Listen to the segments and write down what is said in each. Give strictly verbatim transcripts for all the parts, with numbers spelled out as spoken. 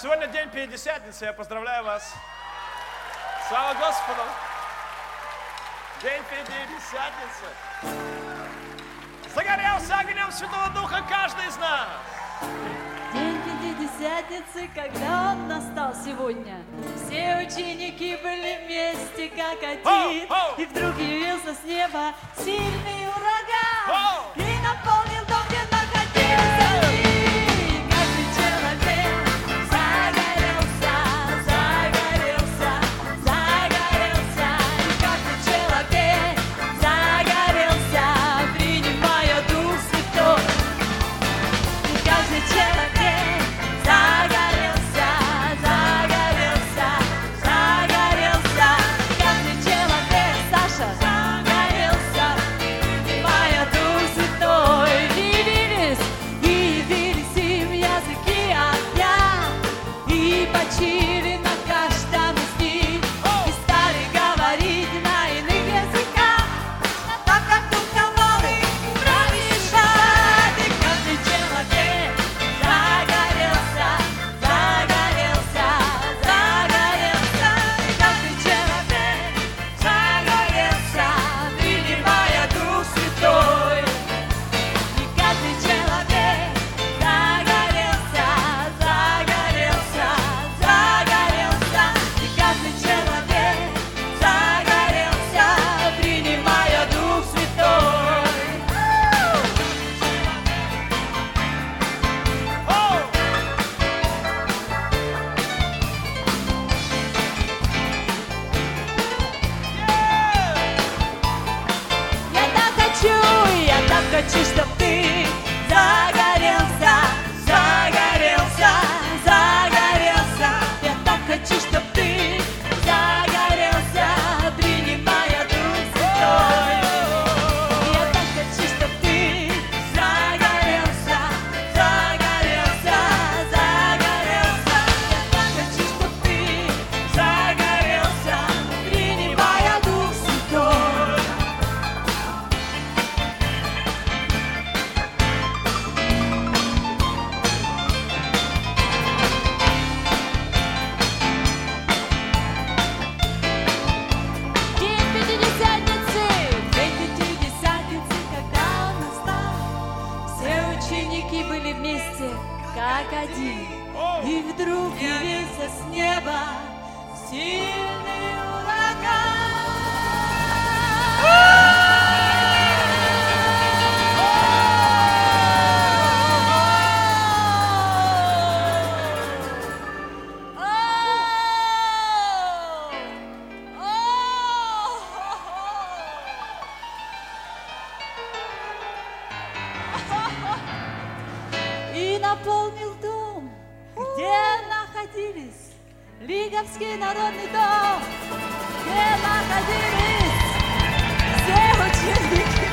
Сегодня день Пятидесятницы, я поздравляю вас. Слава Господу! День Пятидесятницы. Загорелся огнем Святого Духа каждый из нас. День Пятидесятницы, когда он настал сегодня, все ученики были вместе как один, О, о! и вдруг явился с неба сильный ураган О! и наполнил дом, где находились они. Каждый человек загорелся, загорелся, загорелся, и каждый человек загорелся, принимая Дух Святой. И каждый человек загорелся, загорелся, загорелся, каждый человек, Саша, загорелся, принимая Дух Святой. Явились, и явились им языки огня, и почили на каждом из них, и стали говорить на иных языках, так как Дух давал им провещать. И каждый человек загорелся, загорелся, загорелся, и каждый человек загорелся, принимая Дух Святой. И каждый человек загорелся, загорелся, загорелся, и каждый человек загорелся, принимая Дух Святой. Я так хочу, я так хочу, чтоб ты загорелся, загорелся, загорелся. Я так хочу, чтоб ты загорелся, принимая Дух Святой. Я так хочу, чтоб ты загорелся, загорелся, загорелся. Я так хочу, чтоб ты загорелся, принимая Дух Святой. День Пятидесятницы, день Пятидесятницы, когда он настал, все ученики были вместе, как один, и вдруг явился с неба сильный и наполнил дом, где находились Лиговский народный дом, где находились все ученики.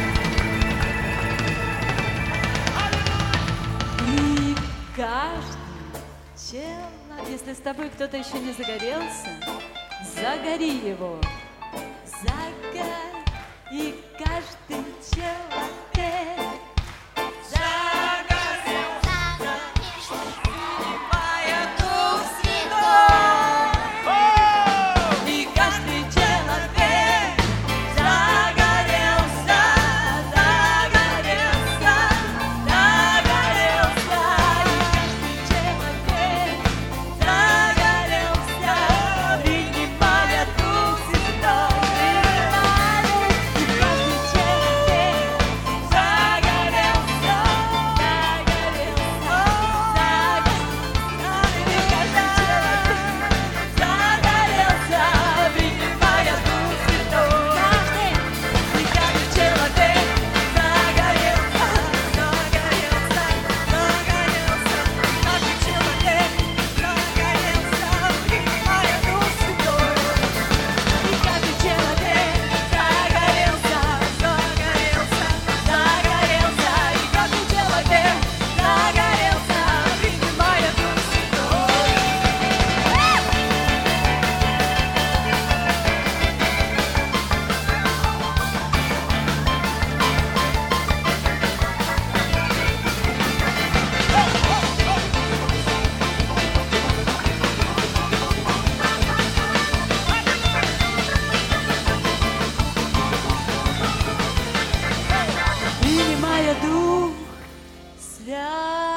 И каждый человек, если с тобой кто-то еще не загорелся, загори его, загорь, и каждый человек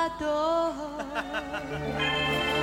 водой.